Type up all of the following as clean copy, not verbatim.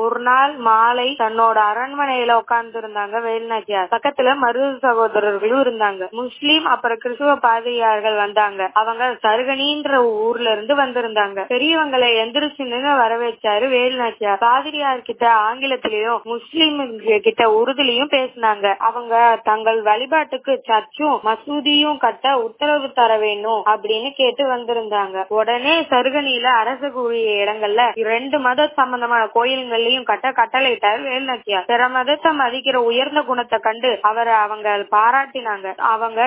ஒரு நாள் மாலை தன்னோட அரண்மனையில உட்கார்ந்து இருந்தாங்க வேலுநாச்சியார். பக்கத்துல மருது சகோதரர்களும் இருந்தாங்க. முஸ்லீம் அப்புறம் கிறிஸ்துவ பாதிரியார்கள் வந்தாங்க. அவங்க சருகணின்ற ஊர்ல இருந்து வந்திருந்தாங்க. பெரியவங்களை எந்திரிச்சு நின்று வரவேற்றாரு வேலுநாச்சியார். பாதிரியார் கிட்ட ஆங்கிலத்திலயும் முஸ்லீம் கிட்ட உருதுலயும் பேசினாங்க. அவங்க தங்கள் வழிபாட்டுக்கு சர்ச்சும் மசூதியும் கட்ட உத்தரவு தர வேணும் அப்படின்னு கேட்டு வந்திருந்தாங்க. உடனே சருகணியில அரசு கூடிய இடங்கள்ல 2 மத சம்பந்தமான கோயில்களையும் கட்ட கட்டளையிட்டார் வேலுநாச்சியார். பிற மதத்தை மதிக்கிற உயர்ந்த குணத்தை கண்டு அவங்க பாராட்டினாங்க. அவங்க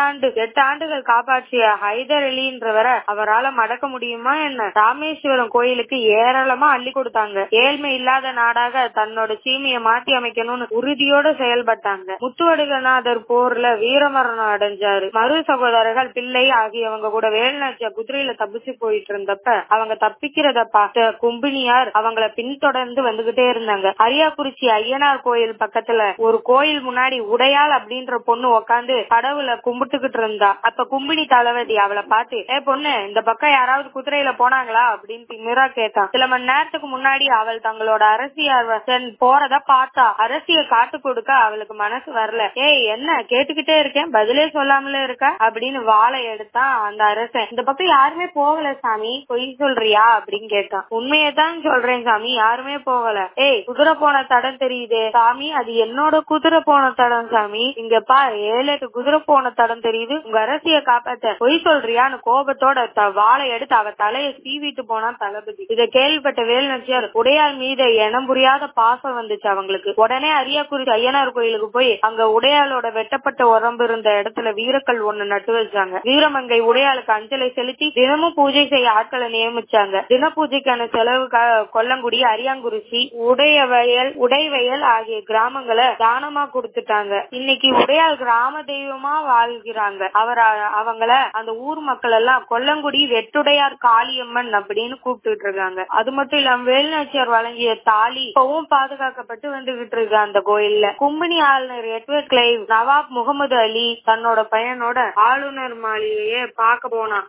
8 ஆண்டுகள் காப்பாற்றிய ஹைதர் அலின்றவரை அவரால் மடக்க முடியுமா என்ன? ராமேஸ்வரம் கோயிலுக்கு ஏராளமா அள்ளி கொடுத்தாங்க. ஏழ்மை இல்லாத நாடாக தன்னோட சீமையை மாற்றி அமைக்கணும்னு உறுதியோட செயல்பட்டாங்க. முத்துவடுகநாதர் போர்ல வீரமரணம் அடைஞ்சாரு. மரு சகோதரர்கள் பிள்ளை ஆகியவங்க கூட வேலுநாச்சியார் குதிரையில தப்பிச்சு போயிட்டு இருந்தப்ப அவங்க தப்பிக்கிறத பார்த்த கும்பினியார் அவங்கள பின்தொடர்ந்து வந்துகிட்டே இருந்தாங்க. அரியாக்குறிச்சி ஐயனார் கோயில் பக்கத்துல ஒரு கோயில் முன்னாடி உடையாள் அப்படின்ற பொண்ணு உட்காந்து கடவுளை கும்பிட்டுக்கிட்டு இருந்தா. அப்ப கும்பினி தளபதி அவளை பார்த்து, ஏ பொண்ணு, இந்த பக்கம் யாராவது குதிரையில போனாங்களா அப்படின்னு திமிரா கேட்டான். சில மணி நேரத்துக்கு முன்னாடி அவள் தங்களோட அரசியார் போறத பார்த்தா. அரசிய காட்டு கொடுக்க அவளுக்கு மனசு வரல. ஏய், என்ன கேட்டுக்கிட்டே இருக்கேன், பதிலே சொல்லாமல இருக்க அப்படின்னு வாழை எடுத்தான் அந்த அரசன். இந்த பக்கம் யாருமே போகல சாமி, பொய் சொல்றியா அப்படின்னு கேட்டான். உண்மையதான் சொல்றேன் சாமி, யாருமே போகல. ஏய், குதிரை போன தடம் தெரியுதே சாமி, அது என்னோட குதிரை போன தடம் சாமி. இங்க பாரு, 7-8 குதிரை போன தடம் தெரியுது. உங்க அரசிய காப்பாத்த பொய் சொல்றியான்னு கோபத்தோட வாழை எடுத்து அவ தலையை சீவிட்டு போனா தளபதி. இதை கேள்விப்பட்ட வேலுநாச்சியார் உடையாள் மீது இனம் புரியாத பாசம் வந்துச்சு அவங்களுக்கு. உடனே அரியாக்குறிச்சி ஐயனார் கோயிலுக்கு போய் அங்க உடையாளோட வெட்டப்பட்ட உடம்பு இருந்த இடத்துல வீரக்கல் ஒண்ணு நட்டு வச்சாங்க. வீரமங்கை உடையாளுக்கு அஞ்சலை செலுத்தி தினமும் பூஜை செய்ய ஆட்களை நியமிச்சாங்க. தின பூஜைக்கான செலவு கொல்லங்குடி, அரியாங்குறிச்சி, உடைவயல் ஆகிய கிராமங்களை தானமா கொடுத்துட்டாங்க. இன்னைக்கு உடையாள் கிராம தெய்வமா வாழ்கிறாங்க. அவங்கள அந்த ஊர் மக்கள் எல்லாம் கொல்லங்குடி வெட்டுடையார் காளியம்மன் அப்படின்னு கூப்பிட்டு இருக்காங்க. அது மட்டும் இல்லாம வேலுநாச்சியார் வழங்கிய தாலி இப்பவும் பாதுகாக்கப்பட்டு வந்துகிட்டு இருக்கு அந்த கோயில்ல. கும்பினி ஆளுநர் எட்வர்ட் கிளைவ் நவாப் முகமது அலி தன்னோட பையனோட ஆளுநர் மாளிகையை பார்க்க போனான்.